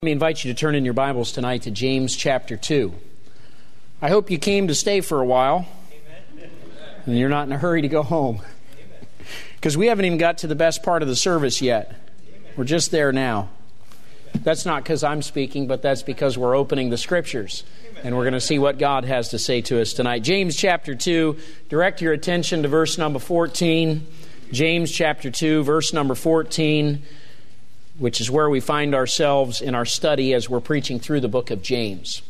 Let me invite you to turn in your Bibles tonight to James chapter 2. I hope you came to stay for a while. Amen. And you're not in a hurry to go home. Because we haven't even got to the best part of the service yet. We're just there now. That's not because I'm speaking, but that's because we're opening the Scriptures. And we're going to see what God has to say to us tonight. James chapter 2, direct your attention to verse number 14. James chapter 2, verse number 14. Which is where we find ourselves in our study as we're preaching through the book of James.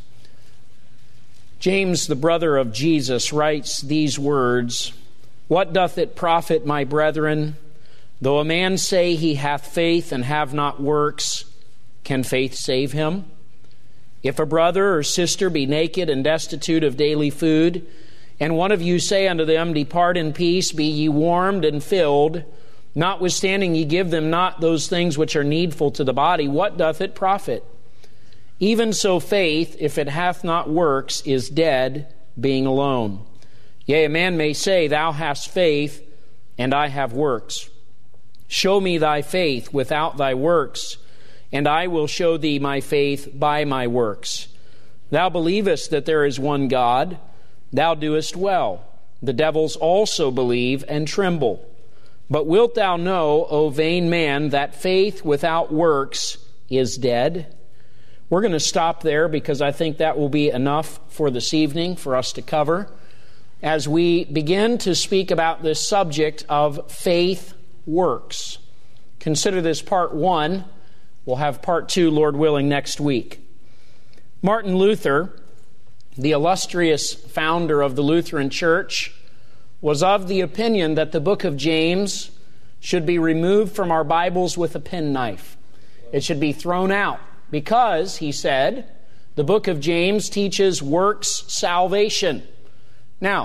James, the brother of Jesus, writes these words, "What doth it profit, my brethren, though a man say he hath faith and have not works, can faith save him? If a brother or sister be naked and destitute of daily food, and one of you say unto them, Depart in peace, be ye warmed and filled, notwithstanding ye give them not those things which are needful to the body, what doth it profit? Even so faith, if it hath not works, is dead, being alone. Yea, a man may say, Thou hast faith, and I have works. Show me thy faith without thy works, and I will show thee my faith by my works. Thou believest that there is one God, thou doest well. The devils also believe and tremble. But wilt thou know, O vain man, that faith without works is dead?" We're going to stop there because I think that will be enough for this evening for us to cover as we begin to speak about this subject of faith works. Consider this part 1. We'll have part 2, Lord willing, next week. Martin Luther, the illustrious founder of the Lutheran Church, was of the opinion that the book of James should be removed from our Bibles with a penknife. It should be thrown out because, he said, the book of James teaches works salvation. Now,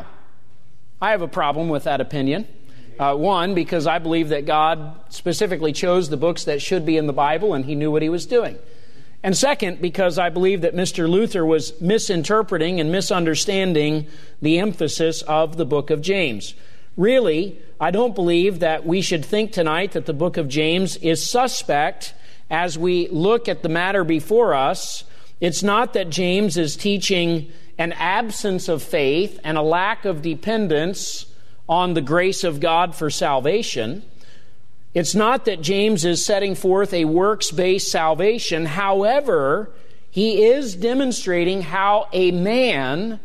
I have a problem with that opinion. One, because I believe that God specifically chose the books that should be in the Bible and He knew what He was doing. And second, because I believe that Mr. Luther was misinterpreting and misunderstanding the emphasis of the book of James. Really, I don't believe that we should think tonight that the book of James is suspect as we look at the matter before us. It's not that James is teaching an absence of faith and a lack of dependence on the grace of God for salvation. It's not that James is setting forth a works-based salvation. However, he is demonstrating how a man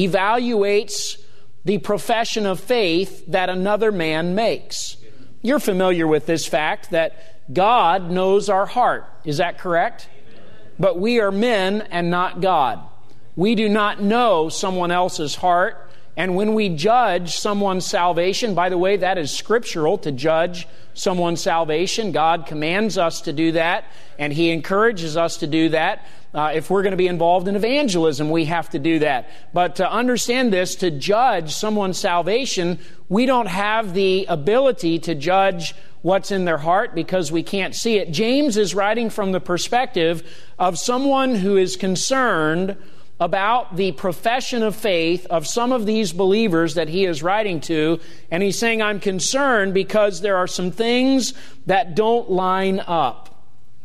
evaluates the profession of faith that another man makes. You're familiar with this fact that God knows our heart. Is that correct? But we are men and not God. We do not know someone else's heart. And when we judge someone's salvation, by the way, that is scriptural to judge someone's salvation. God commands us to do that, and He encourages us to do that. If we're going to be involved in evangelism, we have to do that. But to understand this, to judge someone's salvation, we don't have the ability to judge what's in their heart because we can't see it. James is writing from the perspective of someone who is concerned about the profession of faith of some of these believers that he is writing to. And he's saying, I'm concerned because there are some things that don't line up.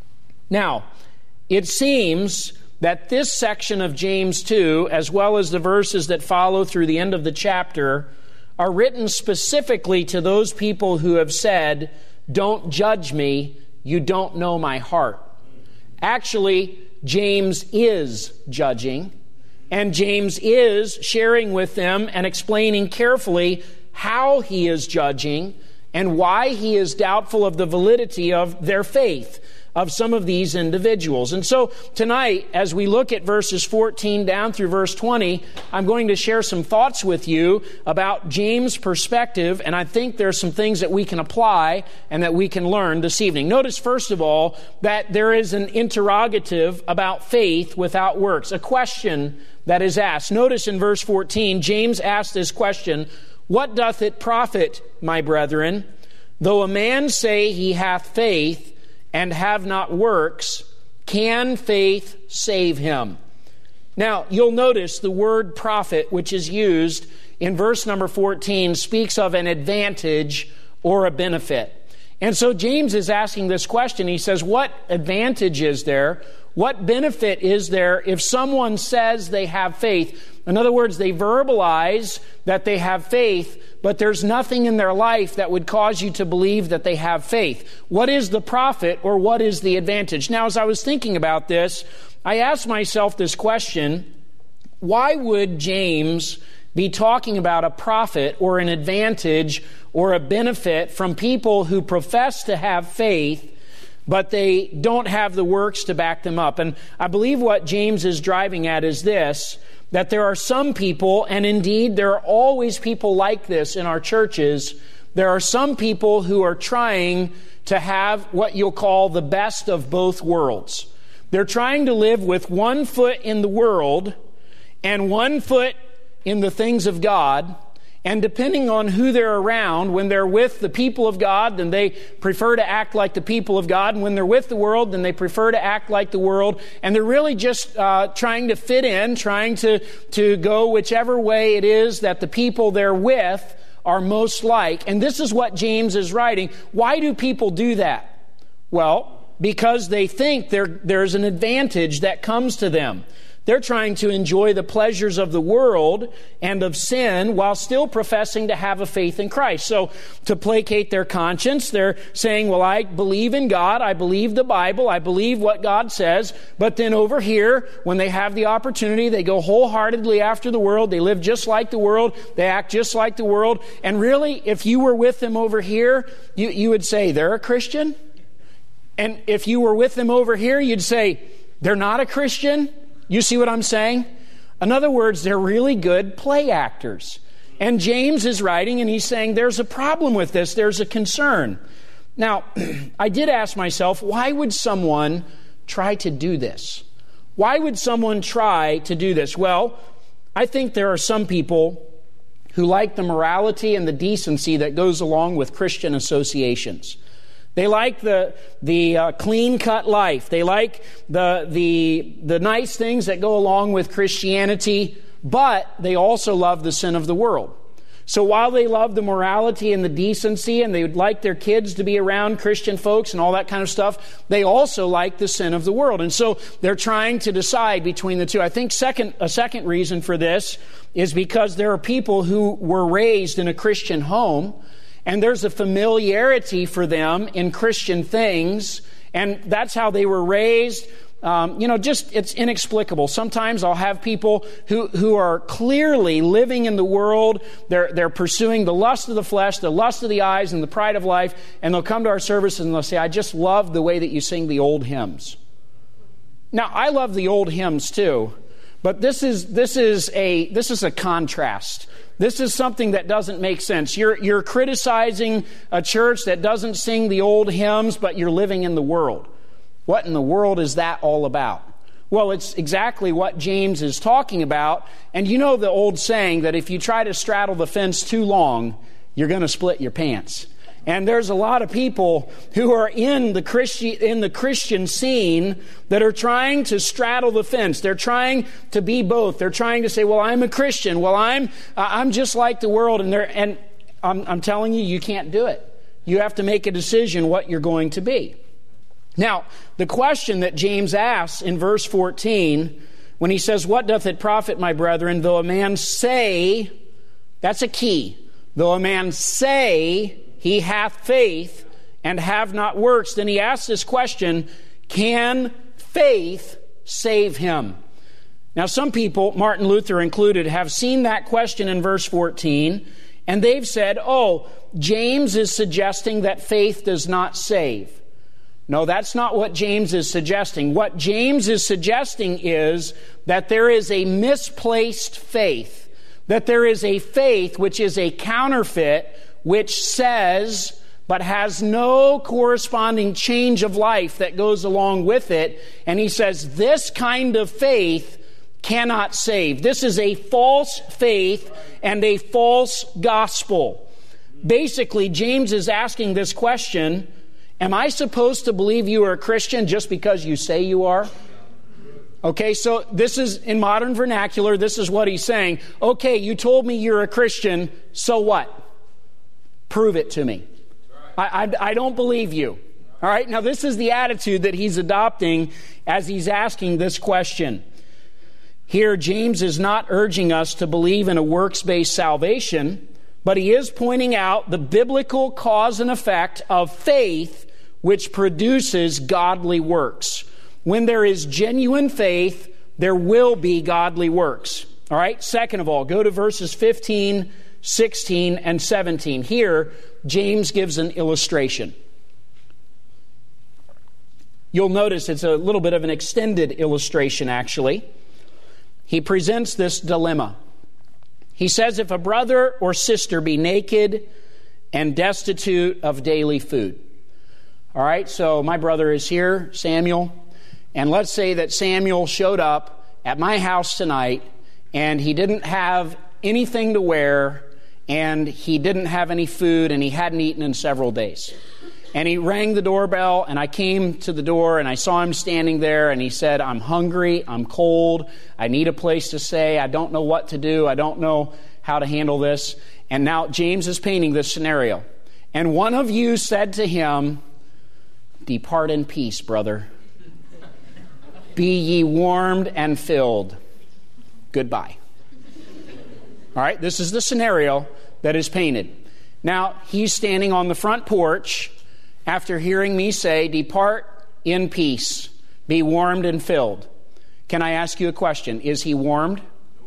Now, it seems that this section of James 2, as well as the verses that follow through the end of the chapter, are written specifically to those people who have said, don't judge me, you don't know my heart. Actually, James is judging. And James is sharing with them and explaining carefully how he is judging and why he is doubtful of the validity of their faith of some of these individuals. And so tonight, as we look at verses 14 down through verse 20, I'm going to share some thoughts with you about James' perspective, and I think there are some things that we can apply and that we can learn this evening. Notice, first of all, that there is an interrogative about faith without works, a question that is asked. Notice in verse 14, James asked this question, "What doth it profit, my brethren, though a man say he hath faith and have not works, can faith save him?" Now, you'll notice the word profit, which is used in verse number 14, speaks of an advantage or a benefit. And so James is asking this question. He says, what advantage is there? What benefit is there if someone says they have faith? In other words, they verbalize that they have faith, but there's nothing in their life that would cause you to believe that they have faith. What is the profit, or what is the advantage? Now, as I was thinking about this, I asked myself this question: why would James be talking about a profit or an advantage or a benefit from people who profess to have faith, but they don't have the works to back them up? And I believe what James is driving at is this, that there are some people, and indeed there are always people like this in our churches, there are some people who are trying to have what you'll call the best of both worlds. They're trying to live with one foot in the world and one foot in the things of God, and depending on who they're around, when they're with the people of God, then they prefer to act like the people of God, and when they're with the world, then they prefer to act like the world, and they're really just trying to fit in, trying to go whichever way it is that the people they're with are most like. And this is what James is writing. Why do people do that? Well, because they think there's an advantage that comes to them. They're trying to enjoy the pleasures of the world and of sin while still professing to have a faith in Christ. So to placate their conscience, they're saying, well, I believe in God, I believe the Bible, I believe what God says, but then over here, when they have the opportunity, they go wholeheartedly after the world, they live just like the world, they act just like the world, and really, if you were with them over here, you would say, they're a Christian? And if you were with them over here, you'd say, they're not a Christian? You see what I'm saying? In other words, they're really good play actors. And James is writing and he's saying there's a problem with this. There's a concern. Now, I did ask myself, why would someone try to do this? Why would someone try to do this? Well, I think there are some people who like the morality and the decency that goes along with Christian associations. They like the clean-cut life. They like the nice things that go along with Christianity, but they also love the sin of the world. So while they love the morality and the decency, and they would like their kids to be around Christian folks and all that kind of stuff, they also like the sin of the world. And so they're trying to decide between the two. I think a second reason for this is because there are people who were raised in a Christian home, and there's a familiarity for them in Christian things, and that's how they were raised. It's inexplicable. Sometimes I'll have people who are clearly living in the world. They're pursuing the lust of the flesh, the lust of the eyes, and the pride of life, and they'll come to our services and they'll say, I just love the way that you sing the old hymns. Now, I love the old hymns too, but this is a contrast. This is something that doesn't make sense. You're criticizing a church that doesn't sing the old hymns, but you're living in the world. What in the world is that all about? Well, it's exactly what James is talking about. And you know the old saying that if you try to straddle the fence too long, you're going to split your pants. And there's a lot of people who are in the Christian scene that are trying to straddle the fence. They're trying to be both. They're trying to say, well, I'm a Christian. Well, I'm just like the world. And I'm telling you, you can't do it. You have to make a decision what you're going to be. Now, the question that James asks in verse 14, when he says, what doth it profit, my brethren, though a man say, that's a key, though a man say he hath faith and have not works, then he asks this question, can faith save him? Now, some people, Martin Luther included, have seen that question in verse 14, and they've said, James is suggesting that faith does not save. No, that's not what James is suggesting. What James is suggesting is that there is a misplaced faith, that there is a faith which is a counterfeit, which says, but has no corresponding change of life that goes along with it. And he says, this kind of faith cannot save. This is a false faith and a false gospel. Basically, James is asking this question, am I supposed to believe you are a Christian just because you say you are? Okay, so this is, in modern vernacular, this is what he's saying. Okay, you told me you're a Christian, so what? Prove it to me. I don't believe you. All right, now this is the attitude that he's adopting as he's asking this question. Here, James is not urging us to believe in a works-based salvation, but he is pointing out the biblical cause and effect of faith which produces godly works. When there is genuine faith, there will be godly works. All right, second of all, go to verses 15, 16, and 17. Here, James gives an illustration. You'll notice it's a little bit of an extended illustration, actually. He presents this dilemma. He says, if a brother or sister be naked and destitute of daily food. All right, so my brother is here, Samuel, and let's say that Samuel showed up at my house tonight and he didn't have anything to wear and he didn't have any food and he hadn't eaten in several days. And he rang the doorbell, and I came to the door, and I saw him standing there, and he said, I'm hungry, I'm cold, I need a place to stay, I don't know what to do, I don't know how to handle this. And now James is painting this scenario. And one of you said to him, depart in peace, brother. Be ye warmed and filled. Goodbye. All right, this is the scenario that is painted. Now, he's standing on the front porch after hearing me say, depart in peace, be warmed and filled. Can I ask you a question? Is he warmed?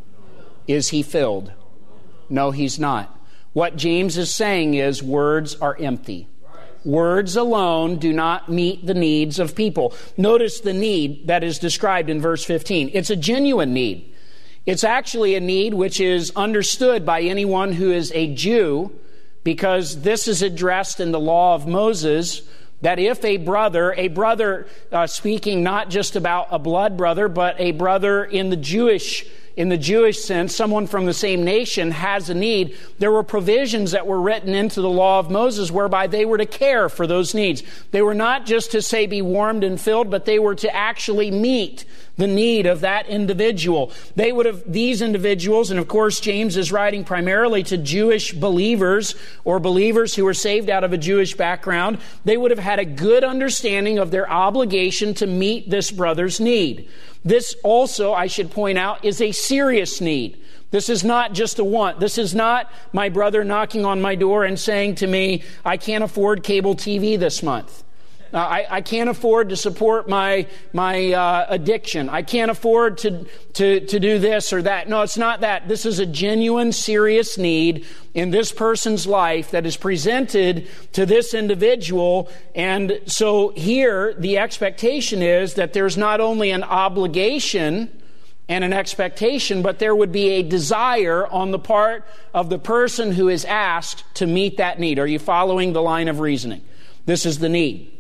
Is he filled? No, he's not. What James is saying is words are empty. Words alone do not meet the needs of people. Notice the need that is described in verse 15. It's a genuine need. It's actually a need which is understood by anyone who is a Jew, because this is addressed in the law of Moses, that if a brother, speaking not just about a blood brother, but a brother in the Jewish sense, someone from the same nation has a need, there were provisions that were written into the law of Moses whereby they were to care for those needs. They were not just to say be warmed and filled, but they were to actually meet the need of that individual. These individuals, and of course James is writing primarily to Jewish believers or believers who were saved out of a Jewish background, they would have had a good understanding of their obligation to meet this brother's need. This also, I should point out, is a serious need. This is not just a want. This is not my brother knocking on my door and saying to me, I can't afford cable TV this month. I can't afford to support my addiction. I can't afford to do this or that. No, it's not that. This is a genuine, serious need in this person's life that is presented to this individual. And so here, the expectation is that there's not only an obligation and an expectation, but there would be a desire on the part of the person who is asked to meet that need. Are you following the line of reasoning? This is the need.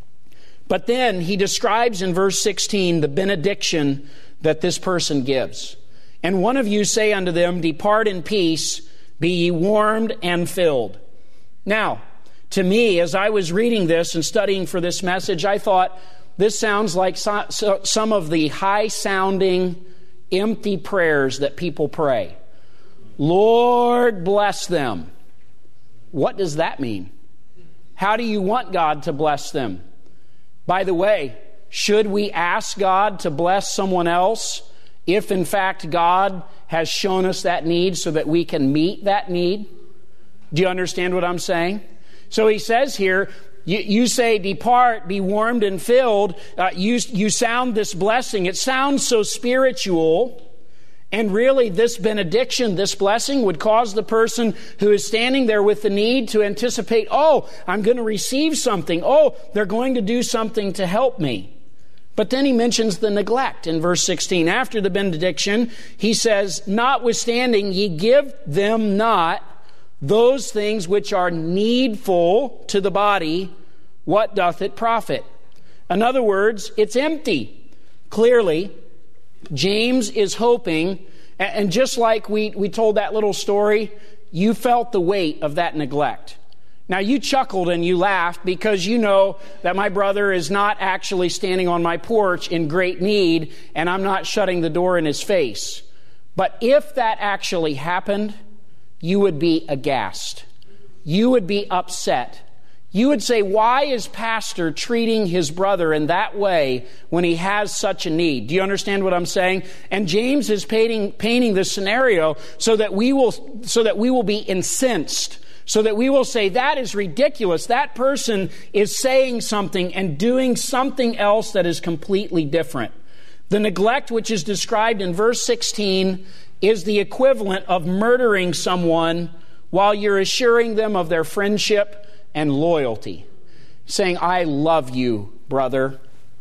But then he describes in verse 16 the benediction that this person gives. And one of you say unto them, depart in peace, be ye warmed and filled. Now, to me, as I was reading this and studying for this message, I thought, this sounds like some of the high-sounding, empty prayers that people pray. Lord, bless them. What does that mean? How do you want God to bless them? By the way, should we ask God to bless someone else if in fact God has shown us that need so that we can meet that need? Do you understand what I'm saying? So he says here, you say, depart, be warmed and filled. You sound this blessing. It sounds so spiritual. And really, this benediction, this blessing, would cause the person who is standing there with the need to anticipate, oh, I'm going to receive something. Oh, they're going to do something to help me. But then he mentions the neglect in verse 16. After the benediction, he says, notwithstanding, ye give them not those things which are needful to the body, what doth it profit? In other words, it's empty. Clearly, James is hoping, and just like we told that little story, you felt the weight of that neglect. Now, you chuckled and you laughed because you know that my brother is not actually standing on my porch in great need, and I'm not shutting the door in his face. But if that actually happened, you would be aghast. You would be upset. You would say, why is pastor treating his brother in that way when he has such a need? Do you understand what I'm saying? And James is painting this scenario so that we will be incensed, so that we will say, that is ridiculous. That person is saying something and doing something else that is completely different. The neglect which is described in verse 16 is the equivalent of murdering someone while you're assuring them of their friendship and loyalty. Saying, I love you, brother.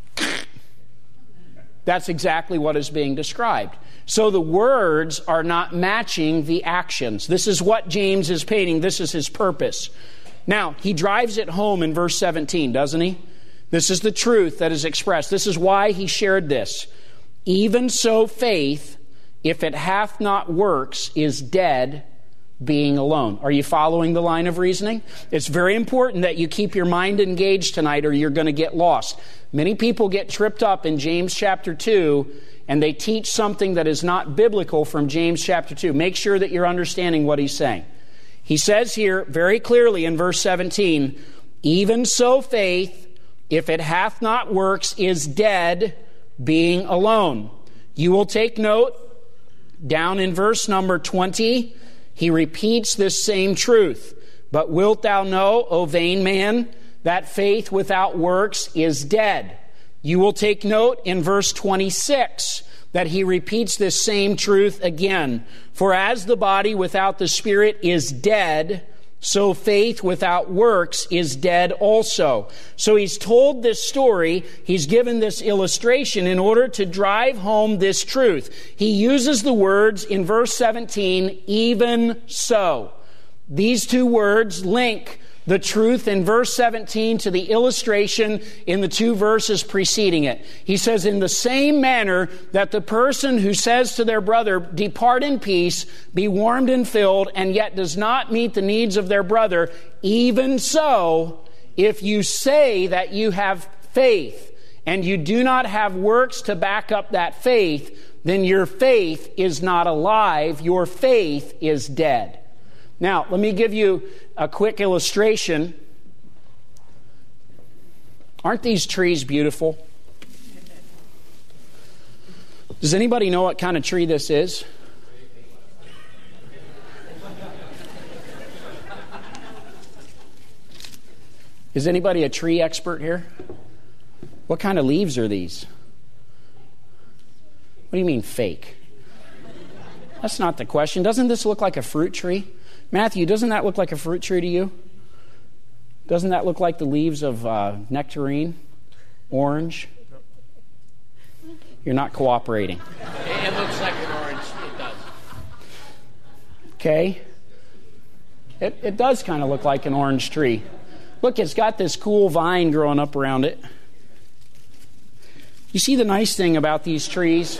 That's exactly what is being described. So the words are not matching the actions. This is what James is painting. This is his purpose. Now, he drives it home in verse 17, doesn't he? This is the truth that is expressed. This is why he shared this. Even so faith, if it hath not works, is dead, being alone. Are you following the line of reasoning? It's very important that you keep your mind engaged tonight or you're going to get lost. Many people get tripped up in James chapter 2 and they teach something that is not biblical from James chapter 2. Make sure that you're understanding what he's saying. He says here very clearly in verse 17, even so faith, if it hath not works, is dead, being alone. You will take note, down in verse number 20, he repeats this same truth. But wilt thou know, O vain man, that faith without works is dead? You will take note in verse 26 that he repeats this same truth again. For as the body without the spirit is dead, so faith without works is dead also. So he's told this story, he's given this illustration in order to drive home this truth. He uses the words in verse 17, even so. These two words link the truth in verse 17 to the illustration in the two verses preceding it. He says, in the same manner that the person who says to their brother, depart in peace, be warmed and filled, and yet does not meet the needs of their brother, even so, if you say that you have faith and you do not have works to back up that faith, then your faith is not alive, your faith is dead. Now, let me give you a quick illustration. Aren't these trees beautiful? Does anybody know what kind of tree this is? Is anybody a tree expert here? What kind of leaves are these? What do you mean fake? That's not the question. Doesn't this look like a fruit tree? Matthew, doesn't that look like a fruit tree to you? Doesn't that look like the leaves of nectarine? Orange? You're not cooperating. It looks like an orange. It does. Okay. It does kind of look like an orange tree. Look, it's got this cool vine growing up around it. You see, the nice thing about these trees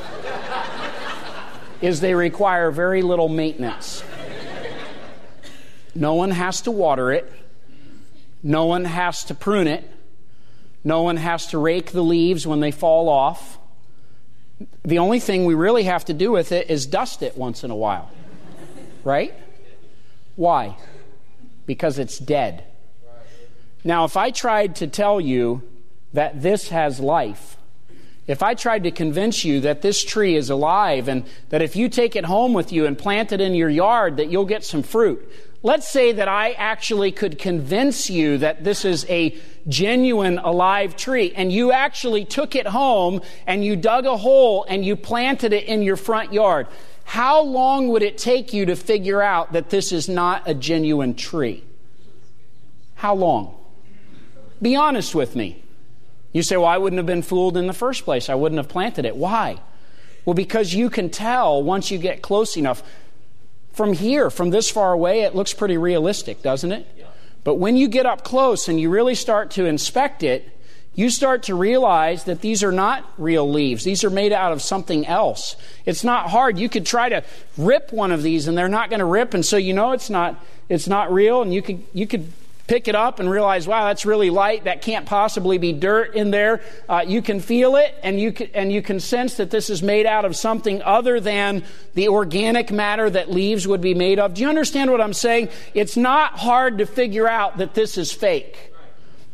is they require very little maintenance. No one has to water it. No one has to prune it. No one has to rake the leaves when they fall off. The only thing we really have to do with it is dust it once in a while. Right? Why? Because it's dead. Now, if I tried to tell you that this has life, if I tried to convince you that this tree is alive and that if you take it home with you and plant it in your yard that you'll get some fruit, let's say that I actually could convince you that this is a genuine alive tree and you actually took it home and you dug a hole and you planted it in your front yard. How long would it take you to figure out that this is not a genuine tree? How long? Be honest with me. You say, well, I wouldn't have been fooled in the first place. I wouldn't have planted it. Why? Well, because you can tell once you get close enough. From here, from this far away, it looks pretty realistic, doesn't it? Yeah. But when you get up close and you really start to inspect it, you start to realize that these are not real leaves. These are made out of something else. It's not hard. You could try to rip one of these and they're not going to rip, and so you know it's not real, and you could pick it up and realize, wow, that's really light. That can't possibly be dirt in there. You can feel it, and you can sense that this is made out of something other than the organic matter that leaves would be made of. Do you understand what I'm saying? It's not hard to figure out that this is fake.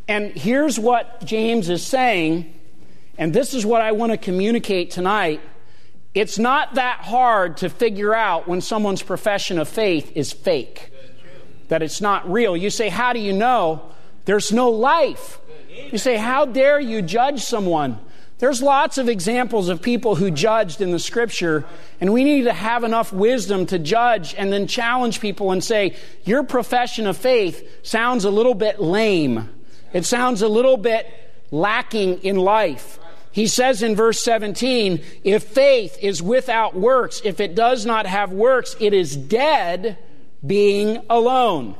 And here's what James is saying, and this is what I want to communicate tonight. It's not that hard to figure out when someone's profession of faith is fake, that it's not real. You say, how do you know? There's no life. You say, how dare you judge someone? There's lots of examples of people who judged in the Scripture, and we need to have enough wisdom to judge and then challenge people and say, your profession of faith sounds a little bit lame. It sounds a little bit lacking in life. He says in verse 17, if faith is without works, if it does not have works, it is dead being alone.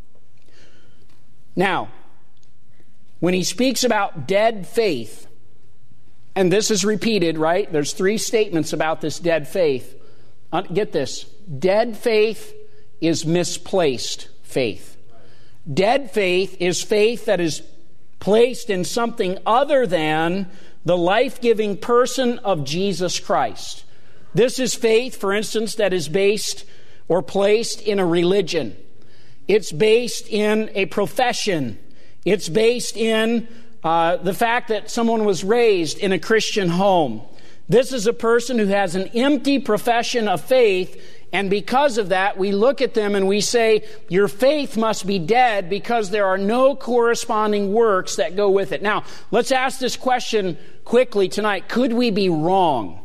Now, when he speaks about dead faith, and this is repeated, right? There's 3 statements about this dead faith. Get this. Dead faith is misplaced faith. Dead faith is faith that is placed in something other than the life-giving person of Jesus Christ. This is faith, for instance, that is based or placed in a religion. It's based in a profession. It's based in the fact that someone was raised in a Christian home. This is a person who has an empty profession of faith, and because of that, we look at them and we say, your faith must be dead because there are no corresponding works that go with it. Now, let's ask this question quickly tonight. Could we be wrong?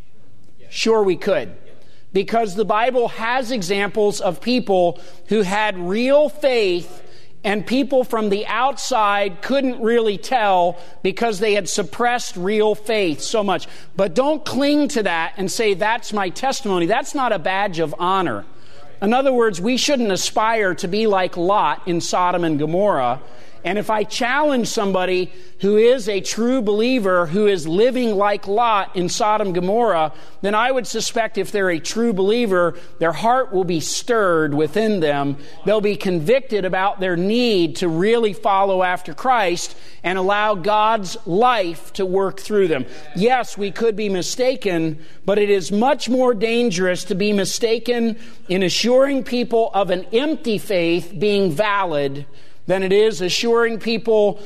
Sure we could. Because the Bible has examples of people who had real faith and people from the outside couldn't really tell because they had suppressed real faith so much. But don't cling to that and say, that's my testimony. That's not a badge of honor. In other words, we shouldn't aspire to be like Lot in Sodom and Gomorrah. And if I challenge somebody who is a true believer, who is living like Lot in Sodom and Gomorrah, then I would suspect if they're a true believer, their heart will be stirred within them. They'll be convicted about their need to really follow after Christ and allow God's life to work through them. Yes, we could be mistaken, but it is much more dangerous to be mistaken in assuring people of an empty faith being valid than it is assuring people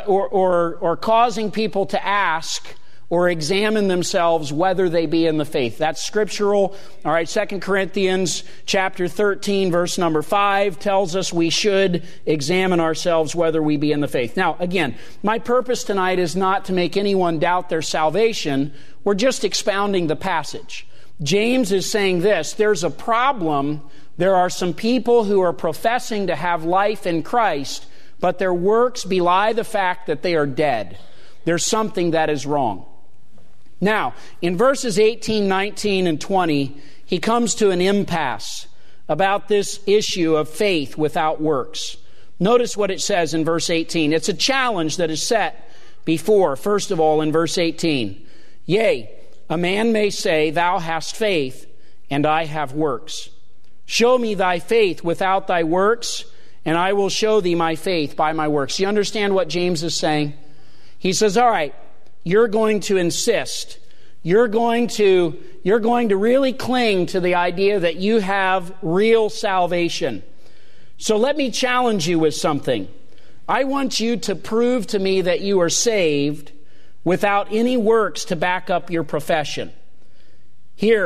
or causing people to ask or examine themselves whether they be in the faith. That's scriptural. All right, 2 Corinthians chapter 13, verse number 5 tells us we should examine ourselves whether we be in the faith. Now, again, my purpose tonight is not to make anyone doubt their salvation. We're just expounding the passage. James is saying this, there's a problem. There are some people who are professing to have life in Christ, but their works belie the fact that they are dead. There's something that is wrong. Now, in verses 18, 19, and 20, he comes to an impasse about this issue of faith without works. Notice what it says in verse 18. It's a challenge that is set before, first of all, in verse 18. Yea, a man may say, thou hast faith, and I have works. Show me thy faith without thy works, and I will show thee my faith by my works. You understand what James is saying? He says, all right, you're going to insist. You're going to really cling to the idea that you have real salvation. So let me challenge you with something. I want you to prove to me that you are saved without any works to back up your profession. Here,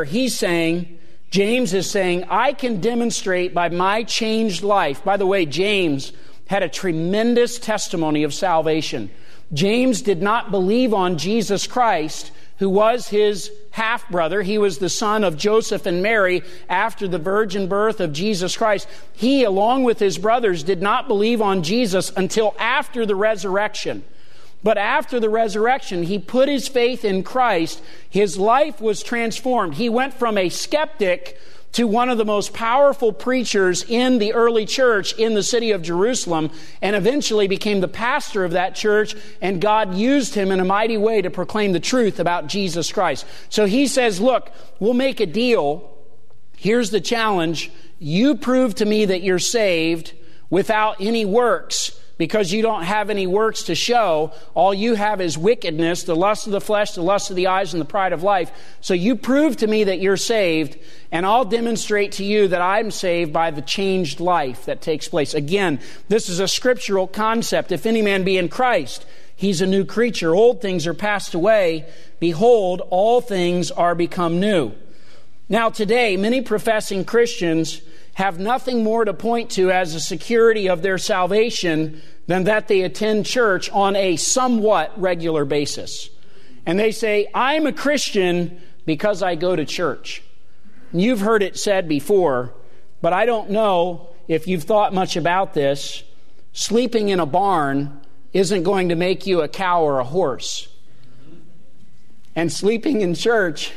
James is saying, I can demonstrate by my changed life. By the way, James had a tremendous testimony of salvation. James did not believe on Jesus Christ, who was his half-brother. He was the son of Joseph and Mary after the virgin birth of Jesus Christ. He, along with his brothers, did not believe on Jesus until after the resurrection. But after the resurrection, he put his faith in Christ. His life was transformed. He went from a skeptic to one of the most powerful preachers in the early church in the city of Jerusalem, and eventually became the pastor of that church, and God used him in a mighty way to proclaim the truth about Jesus Christ. So he says, look, we'll make a deal. Here's the challenge. You prove to me that you're saved without any works because you don't have any works to show. All you have is wickedness, the lust of the flesh, the lust of the eyes, and the pride of life. So you prove to me that you're saved, and I'll demonstrate to you that I'm saved by the changed life that takes place. Again, this is a scriptural concept. If any man be in Christ, he's a new creature. Old things are passed away. Behold, all things are become new. Now today, many professing Christians have nothing more to point to as a security of their salvation than that they attend church on a somewhat regular basis. And they say, I'm a Christian because I go to church. And you've heard it said before, but I don't know if you've thought much about this. Sleeping in a barn isn't going to make you a cow or a horse. And sleeping in church,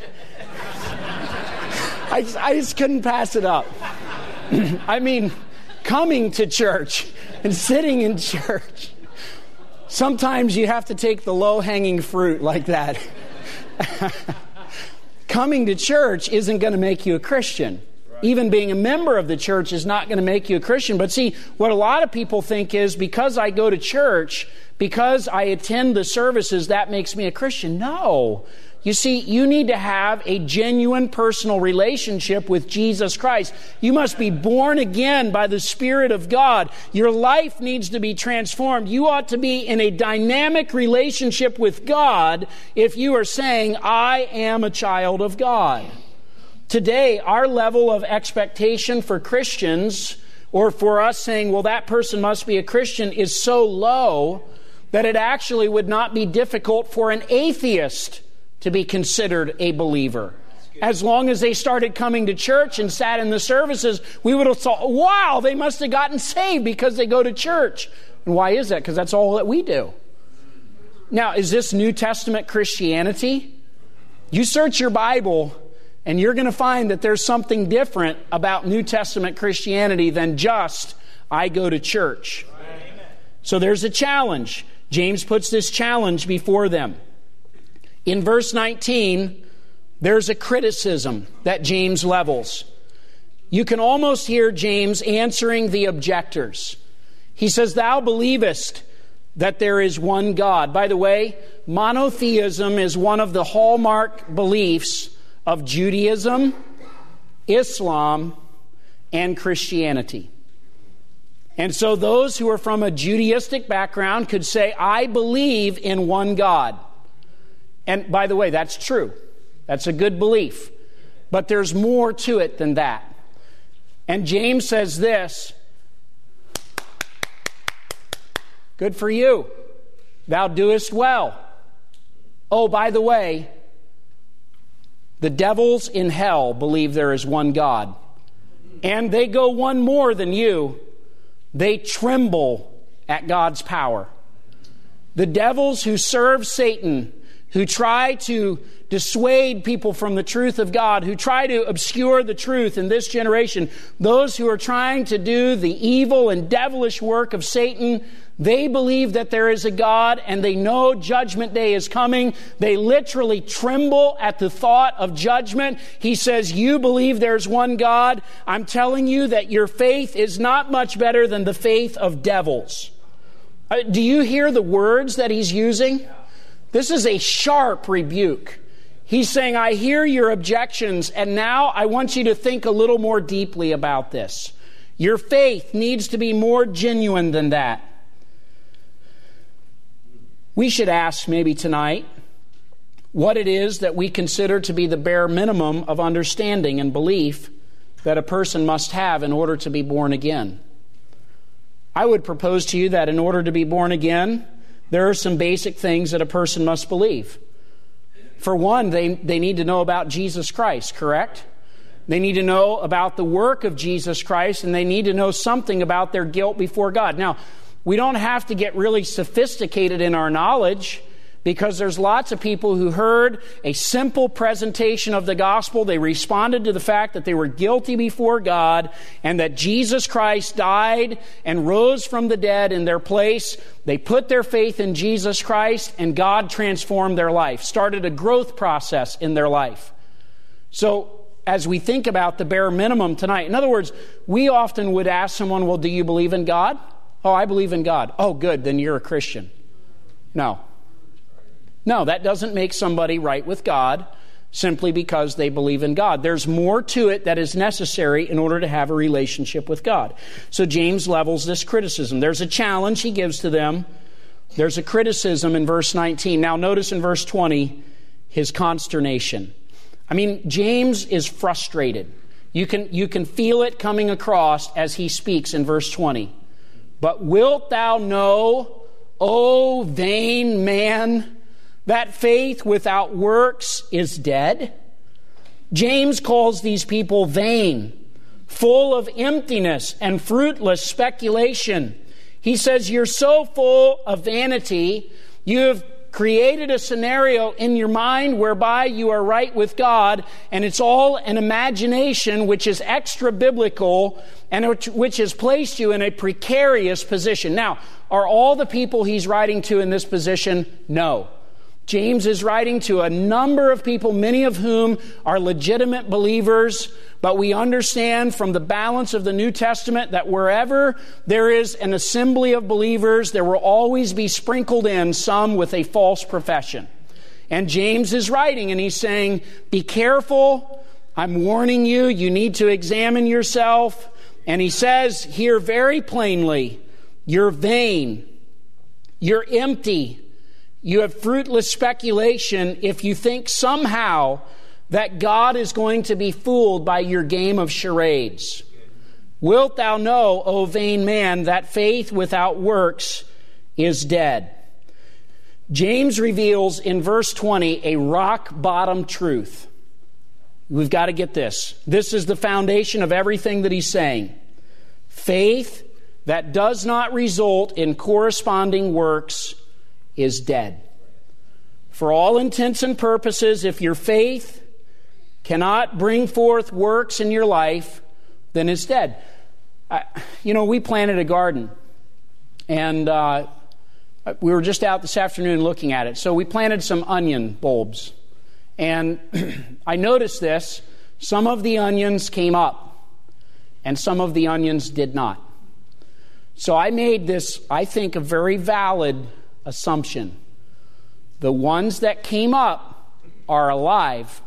I just couldn't pass it up. I mean, coming to church and sitting in church. Sometimes you have to take the low-hanging fruit like that. Coming to church isn't going to make you a Christian. Even being a member of the church is not going to make you a Christian. But see, what a lot of people think is because I go to church, because I attend the services, that makes me a Christian. No. You see, you need to have a genuine personal relationship with Jesus Christ. You must be born again by the Spirit of God. Your life needs to be transformed. You ought to be in a dynamic relationship with God if you are saying, I am a child of God. Today, our level of expectation for Christians, or for us saying, well, that person must be a Christian, is so low that it actually would not be difficult for an atheist to be considered a believer. As long as they started coming to church and sat in the services, we would have thought, wow, they must have gotten saved because they go to church. And why is that? Because that's all that we do. Now, is this New Testament Christianity? You search your Bible, and you're going to find that there's something different about New Testament Christianity than just, I go to church. Amen. So there's a challenge. James puts this challenge before them. In verse 19, there's a criticism that James levels. You can almost hear James answering the objectors. He says, thou believest that there is one God. By the way, monotheism is one of the hallmark beliefs of Judaism, Islam, and Christianity. And so those who are from a Judaistic background could say, I believe in one God. And by the way, that's true. That's a good belief. But there's more to it than that. And James says this, good for you. Thou doest well. Oh, by the way, the devils in hell believe there is one God. And they go one more than you. They tremble at God's power. The devils who serve Satan, who try to dissuade people from the truth of God, who try to obscure the truth in this generation, those who are trying to do the evil and devilish work of Satan, they believe that there is a God and they know judgment day is coming. They literally tremble at the thought of judgment. He says, you believe there's one God. I'm telling you that your faith is not much better than the faith of devils. Do you hear the words that he's using? This is a sharp rebuke. He's saying, I hear your objections, and now I want you to think a little more deeply about this. Your faith needs to be more genuine than that. We should ask maybe tonight what it is that we consider to be the bare minimum of understanding and belief that a person must have in order to be born again. I would propose to you that in order to be born again, there are some basic things that a person must believe. For one, they need to know about Jesus Christ, correct? They need to know about the work of Jesus Christ, and they need to know something about their guilt before God. Now, we don't have to get really sophisticated in our knowledge, because there's lots of people who heard a simple presentation of the gospel. They responded to the fact that they were guilty before God and that Jesus Christ died and rose from the dead in their place. They put their faith in Jesus Christ, and God transformed their life, started a growth process in their life. So as we think about the bare minimum tonight, in other words, we often would ask someone, well, do you believe in God? Oh, I believe in God. Oh, good, then you're a Christian. No, that doesn't make somebody right with God simply because they believe in God. There's more to it that is necessary in order to have a relationship with God. So James levels this criticism. There's a challenge he gives to them. There's a criticism in verse 19. Now notice in verse 20, his consternation. I mean, James is frustrated. You can feel it coming across as he speaks in verse 20. But wilt thou know, O vain man, that faith without works is dead? James calls these people vain, full of emptiness and fruitless speculation. He says, you're so full of vanity, you have created a scenario in your mind whereby you are right with God, and it's all an imagination which is extra-biblical and which has placed you in a precarious position. Now, are all the people he's writing to in this position? No. James is writing to a number of people, many of whom are legitimate believers, but we understand from the balance of the New Testament that wherever there is an assembly of believers, there will always be sprinkled in some with a false profession. And James is writing and he's saying, be careful, I'm warning you, you need to examine yourself. And he says here very plainly, you're vain, you're empty, you have fruitless speculation if you think somehow that God is going to be fooled by your game of charades. Wilt thou know, O vain man, that faith without works is dead? James reveals in verse 20 a rock-bottom truth. We've got to get this. This is the foundation of everything that he's saying. Faith that does not result in corresponding works is dead. For all intents and purposes, if your faith cannot bring forth works in your life, then it's dead. We planted a garden, and we were just out this afternoon looking at it. So we planted some onion bulbs, and I noticed this. Some of the onions came up, and some of the onions did not. So I made this, I think, a very valid assumption. The ones that came up are alive,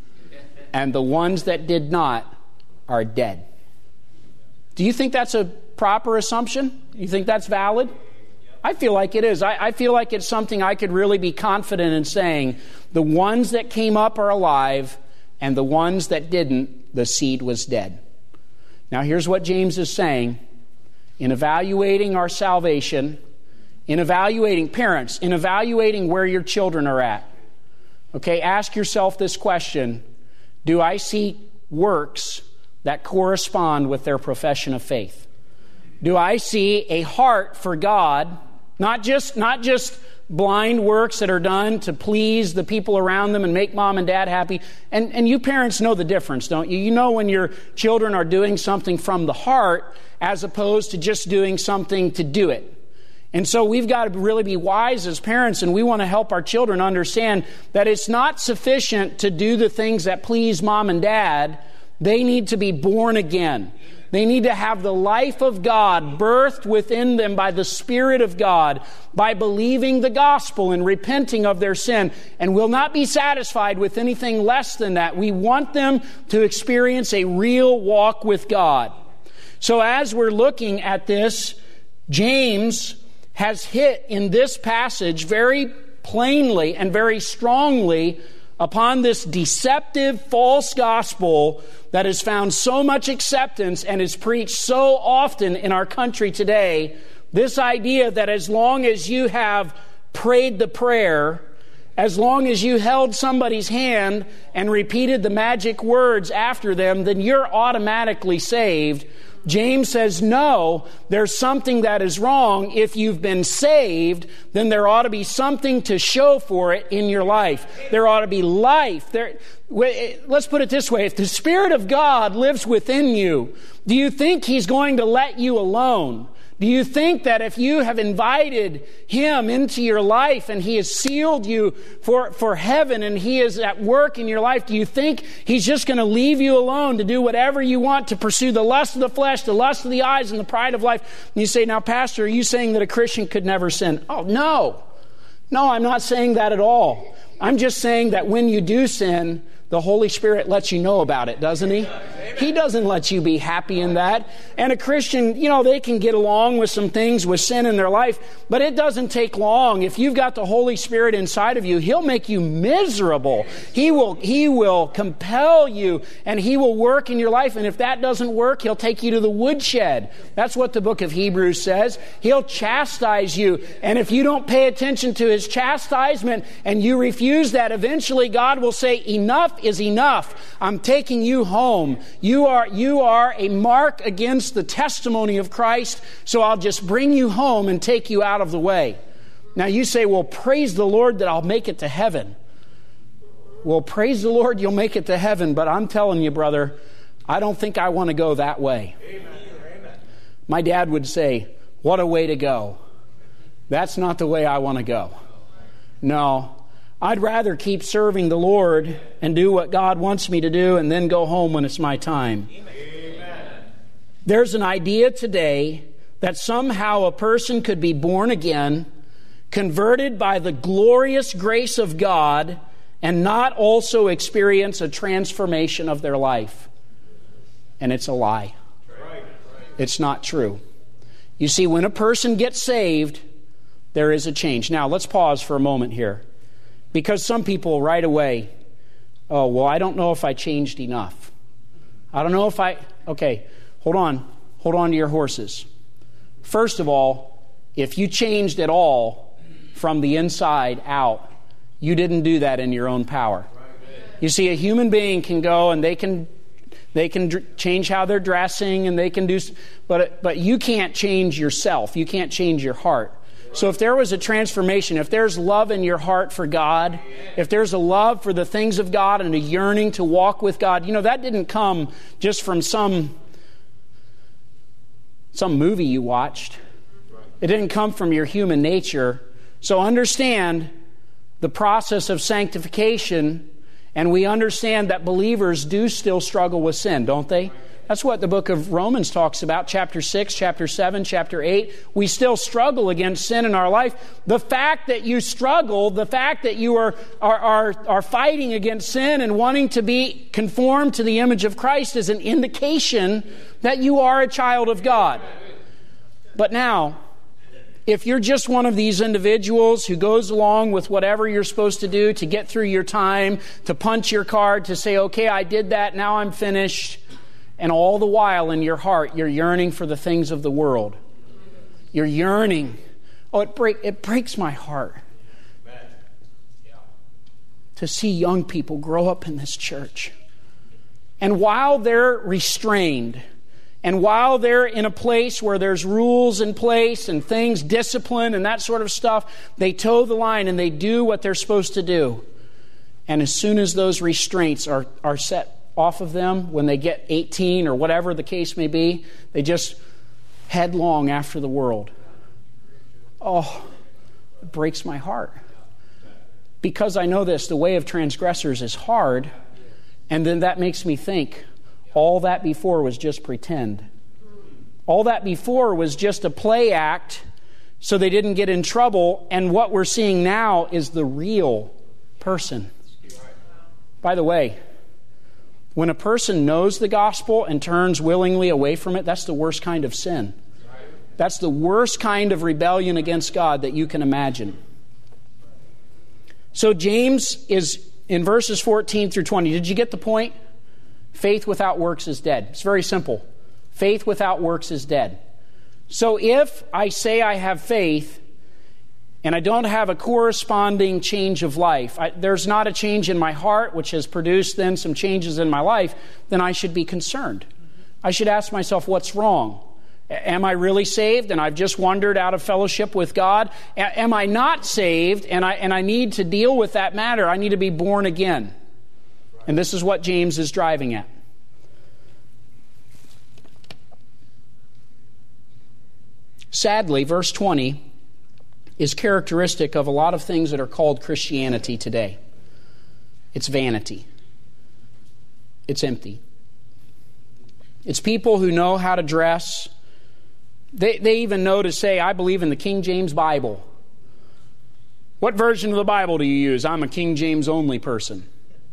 and the ones that did not are dead. Do you think that's a proper assumption? You think that's valid? I feel like it is. I feel like it's something I could really be confident in saying. The ones that came up are alive, and the ones that didn't, the seed was dead. Now here's what James is saying. In evaluating our salvation, in evaluating parents, in evaluating where your children are at, okay, ask yourself this question. Do I see works that correspond with their profession of faith? Do I see a heart for God, not just blind works that are done to please the people around them and make mom and dad happy? And you parents know the difference, don't you? You know when your children are doing something from the heart as opposed to just doing something to do it. And so we've got to really be wise as parents, and we want to help our children understand that it's not sufficient to do the things that please mom and dad. They need to be born again. They need to have the life of God birthed within them by the Spirit of God, by believing the gospel and repenting of their sin, and will not be satisfied with anything less than that. We want them to experience a real walk with God. So as we're looking at this, James has hit in this passage very plainly and very strongly upon this deceptive false gospel that has found so much acceptance and is preached so often in our country today. This idea that as long as you have prayed the prayer, as long as you held somebody's hand and repeated the magic words after them, then you're automatically saved. James says, no, there's something that is wrong. If you've been saved, then there ought to be something to show for it in your life. There ought to be life. Let's put it this way. If the Spirit of God lives within you, do you think He's going to let you alone? Do you think that if you have invited Him into your life and He has sealed you for heaven and He is at work in your life, do you think He's just going to leave you alone to do whatever you want, to pursue the lust of the flesh, the lust of the eyes, and the pride of life? And you say, now, Pastor, are you saying that a Christian could never sin? Oh, no. No, I'm not saying that at all. I'm just saying that when you do sin, the Holy Spirit lets you know about it, doesn't He? He doesn't let you be happy in that. And a Christian, they can get along with some things with sin in their life, but it doesn't take long. If you've got the Holy Spirit inside of you, He'll make you miserable. He will compel you, and He will work in your life. And if that doesn't work, He'll take you to the woodshed. That's what the book of Hebrews says. He'll chastise you. And if you don't pay attention to His chastisement and you refuse that, eventually God will say, enough is enough. I'm taking you home. You are a mark against the testimony of Christ, so I'll just bring you home and take you out of the way. Now you say, well, praise the Lord that I'll make it to heaven. Well, praise the Lord you'll make it to heaven, but I'm telling you, brother, I don't think I want to go that way. Amen. My dad would say, what a way to go. That's not the way I want to go. No. I'd rather keep serving the Lord and do what God wants me to do and then go home when it's my time. Amen. There's an idea today that somehow a person could be born again, converted by the glorious grace of God, and not also experience a transformation of their life. And it's a lie. It's not true. You see, when a person gets saved, there is a change. Now, let's pause for a moment here. Because some people right away, oh, well, I don't know if I changed enough. I don't know if okay, hold on to your horses. First of all, if you changed at all from the inside out, you didn't do that in your own power. You see, a human being can go and they can change how they're dressing and they can do, but you can't change yourself. You can't change your heart. So if there was a transformation, if there's love in your heart for God, if there's a love for the things of God and a yearning to walk with God, that didn't come just from some movie you watched. It didn't come from your human nature. So understand the process of sanctification, and we understand that believers do still struggle with sin, don't they? That's what the book of Romans talks about, chapter 6, chapter 7, chapter 8. We still struggle against sin in our life. The fact that you struggle, the fact that you are fighting against sin and wanting to be conformed to the image of Christ is an indication that you are a child of God. But now, if you're just one of these individuals who goes along with whatever you're supposed to do to get through your time, to punch your card, to say, okay, I did that, now I'm finished, and all the while in your heart, you're yearning for the things of the world. You're yearning. Oh, it breaks my heart to see young people grow up in this church. And while they're restrained, and while they're in a place where there's rules in place and things, discipline and that sort of stuff, they toe the line and they do what they're supposed to do. And as soon as those restraints are set off of them, when they get 18 or whatever the case may be, they just headlong after the world. Oh, it breaks my heart. Because I know this, the way of transgressors is hard, and then that makes me think, all that before was just pretend. All that before was just a play act so they didn't get in trouble, and what we're seeing now is the real person. By the way, when a person knows the gospel and turns willingly away from it, that's the worst kind of sin. That's the worst kind of rebellion against God that you can imagine. So James is in verses 14 through 20. Did you get the point? Faith without works is dead. It's very simple. Faith without works is dead. So if I say I have faith and I don't have a corresponding change of life, there's not a change in my heart, which has produced then some changes in my life, then I should be concerned. I should ask myself, what's wrong? Am I really saved and I've just wandered out of fellowship with God? Am I not saved and I need to deal with that matter? I need to be born again. And this is what James is driving at. Sadly, verse 20 is characteristic of a lot of things that are called Christianity today. It's vanity. It's empty. It's people who know how to dress. They even know to say, I believe in the King James Bible. What version of the Bible do you use? I'm a King James only person.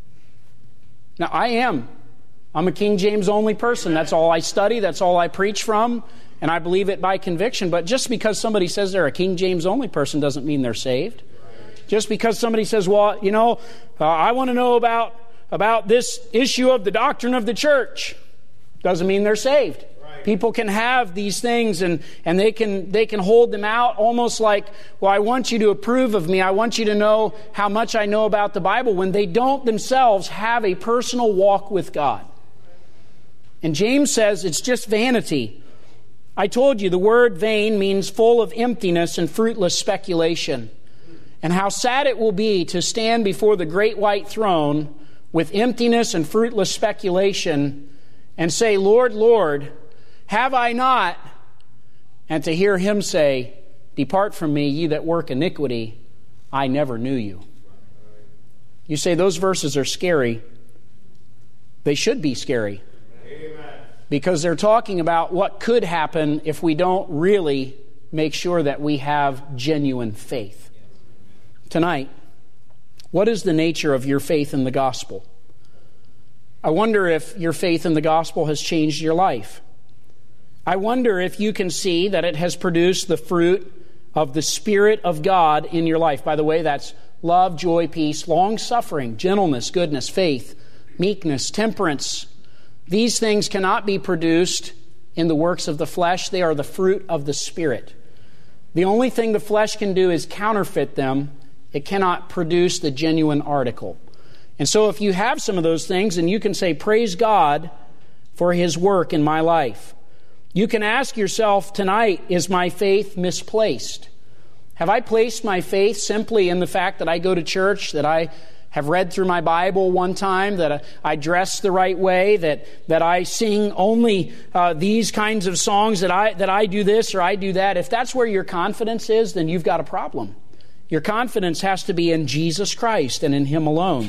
Now, I am. I'm a King James only person. That's all I study. That's all I preach from. And I believe it by conviction. But just because somebody says they're a King James only person doesn't mean they're saved. Just because somebody says, well, I want to know about this issue of the doctrine of the church, doesn't mean they're saved. Right. People can have these things and they can hold them out almost like, well, I want you to approve of me. I want you to know how much I know about the Bible, when they don't themselves have a personal walk with God. And James says it's just vanity. I told you the word vain means full of emptiness and fruitless speculation. And how sad it will be to stand before the great white throne with emptiness and fruitless speculation and say, Lord, Lord, have I not? And to hear Him say, depart from me, ye that work iniquity, I never knew you. You say those verses are scary. They should be scary. Because they're talking about what could happen if we don't really make sure that we have genuine faith. Tonight, what is the nature of your faith in the gospel? I wonder if your faith in the gospel has changed your life. I wonder if you can see that it has produced the fruit of the Spirit of God in your life. By the way, that's love, joy, peace, long-suffering, gentleness, goodness, faith, meekness, temperance. These things cannot be produced in the works of the flesh. They are the fruit of the Spirit. The only thing the flesh can do is counterfeit them. It cannot produce the genuine article. And so if you have some of those things, then you can say, praise God for His work in my life. You can ask yourself tonight, is my faith misplaced? Have I placed my faith simply in the fact that I go to church, that I have read through my Bible one time, that I dress the right way, that I sing only these kinds of songs, that I do this or I do that? If that's where your confidence is, then you've got a problem. Your confidence has to be in Jesus Christ and in Him alone.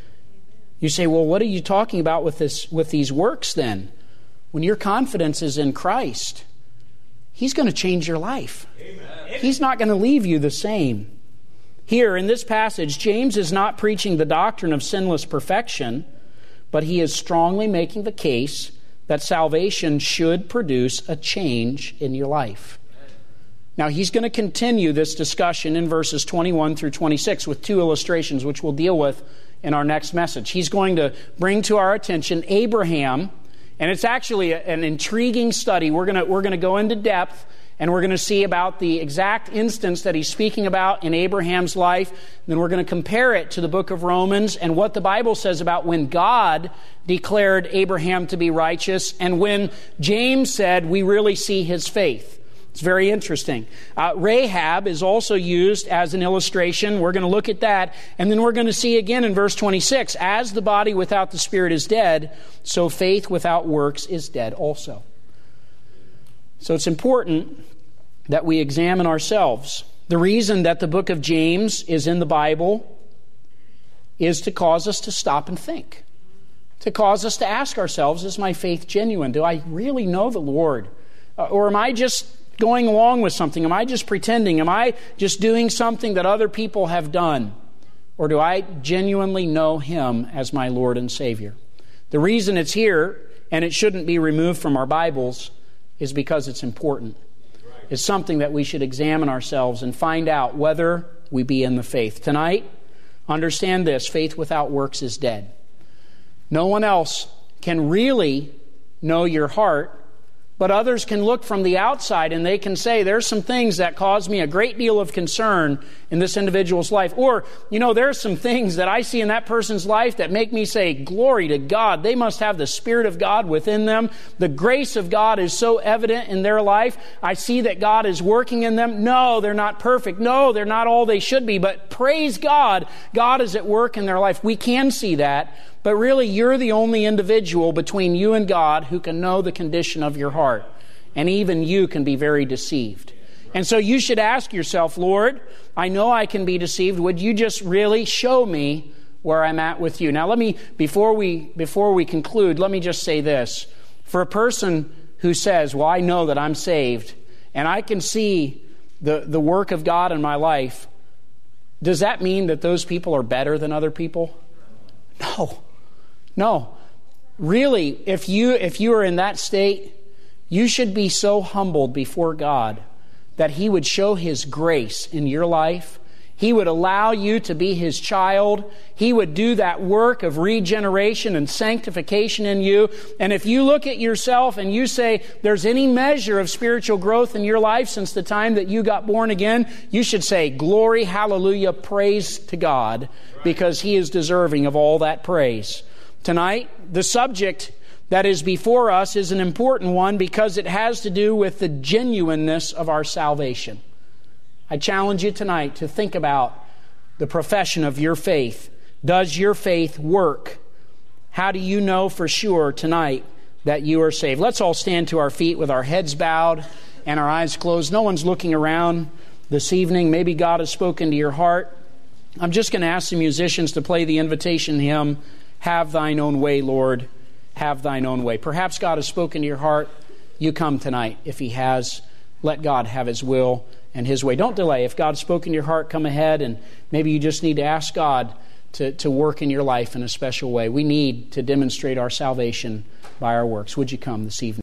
You say, well, what are you talking about with these works then? When your confidence is in Christ, He's going to change your life. Amen. He's not going to leave you the same. Here in this passage, James is not preaching the doctrine of sinless perfection, but he is strongly making the case that salvation should produce a change in your life. Now, he's going to continue this discussion in verses 21 through 26 with two illustrations, which we'll deal with in our next message. He's going to bring to our attention Abraham, and it's actually an intriguing study. We're going to go into depth, and we're going to see about the exact instance that he's speaking about in Abraham's life. Then we're going to compare it to the book of Romans and what the Bible says about when God declared Abraham to be righteous and when James said we really see his faith. It's very interesting. Rahab is also used as an illustration. We're going to look at that. And then we're going to see again in verse 26, as the body without the spirit is dead, so faith without works is dead also. So it's important that we examine ourselves. The reason that the book of James is in the Bible is to cause us to stop and think. To cause us to ask ourselves, is my faith genuine? Do I really know the Lord? Or am I just going along with something? Am I just pretending? Am I just doing something that other people have done? Or do I genuinely know Him as my Lord and Savior? The reason it's here, and it shouldn't be removed from our Bibles, is because it's important. It's something that we should examine ourselves and find out whether we be in the faith. Tonight, understand this: faith without works is dead. No one else can really know your heart, but others can look from the outside and they can say, there's some things that cause me a great deal of concern in this individual's life. Or, there's some things that I see in that person's life that make me say, glory to God. They must have the Spirit of God within them. The grace of God is so evident in their life. I see that God is working in them. No, they're not perfect. No, they're not all they should be. But praise God, God is at work in their life. We can see that. But really, you're the only individual between you and God who can know the condition of your heart. And even you can be very deceived. And so you should ask yourself, Lord, I know I can be deceived. Would you just really show me where I'm at with you? Now let me, before we conclude, let me just say this. For a person who says, well, I know that I'm saved, and I can see the work of God in my life, does that mean that those people are better than other people? No. Really, if you are in that state, you should be so humbled before God that He would show His grace in your life. He would allow you to be His child. He would do that work of regeneration and sanctification in you. And if you look at yourself and you say there's any measure of spiritual growth in your life since the time that you got born again, you should say, glory, hallelujah, praise to God, because He is deserving of all that praise. Tonight, the subject that is before us is an important one because it has to do with the genuineness of our salvation. I challenge you tonight to think about the profession of your faith. Does your faith work? How do you know for sure tonight that you are saved? Let's all stand to our feet with our heads bowed and our eyes closed. No one's looking around this evening. Maybe God has spoken to your heart. I'm just going to ask the musicians to play the invitation hymn, Have Thine Own Way, Lord, Have Thine Own Way. Perhaps God has spoken to your heart. You come tonight. If He has, let God have His will and His way. Don't delay. If God's spoken to your heart, come ahead, and maybe you just need to ask God to work in your life in a special way. We need to demonstrate our salvation by our works. Would you come this evening?